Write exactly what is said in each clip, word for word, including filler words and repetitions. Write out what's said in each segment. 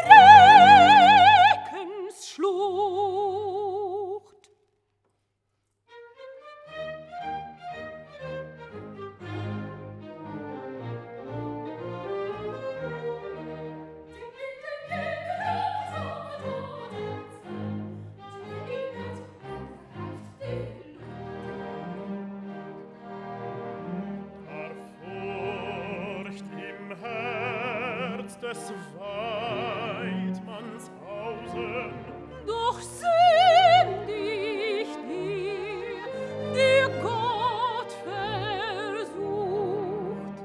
Schreckensschlucht. Des Weidmannshausen. Doch sündigt dir, der Gott versucht.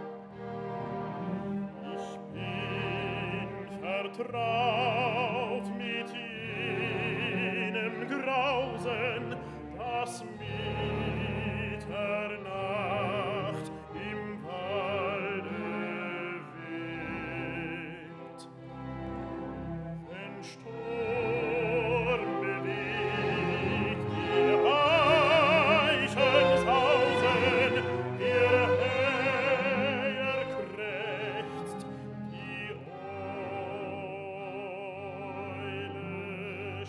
Ich bin vertraut mit jenem Grausen, das Mitternacht im Walde Sturm bewegt ihr Eichenzausen, ihr Heer krächzt, die Eule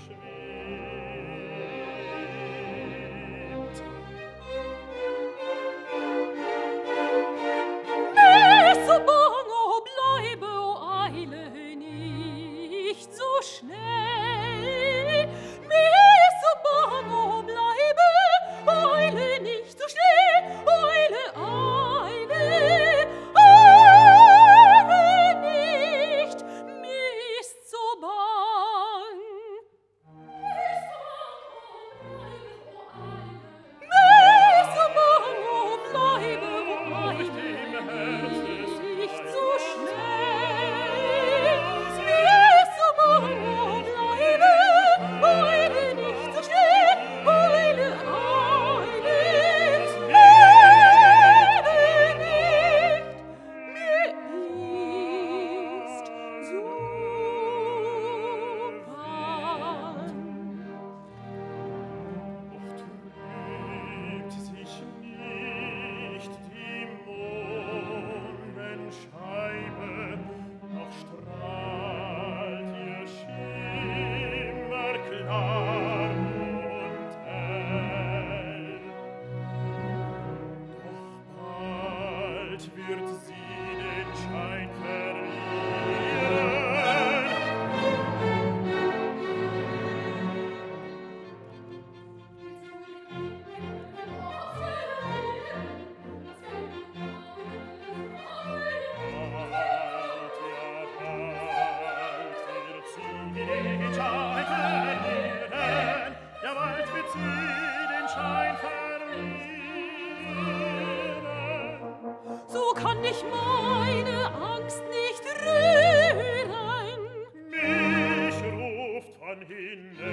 schwebt. Mir so bang, o bleibe, o eile nicht so schnell. Mir so bang, o bleibe, eile nicht so schnell. Eile, eile, eile nicht, mir ist so bang. Mir so bang, o bleibe, o eile nicht so schnell. Mir so bang, o bleibe, eile nicht so schnell. Eile, eile, eile nicht, mir ist so bang. Doch trübt sich nicht die Mondenscheibe, noch strahlt ihr Schimmer klar und hell. Doch bald wird sie den Schein verlieren. Bald, ja bald wird sie den Schein verlieren. Ja bald wird sie den Schein verlieren. So kann ich meine Angst nicht rühren. Mich ruft von hinnen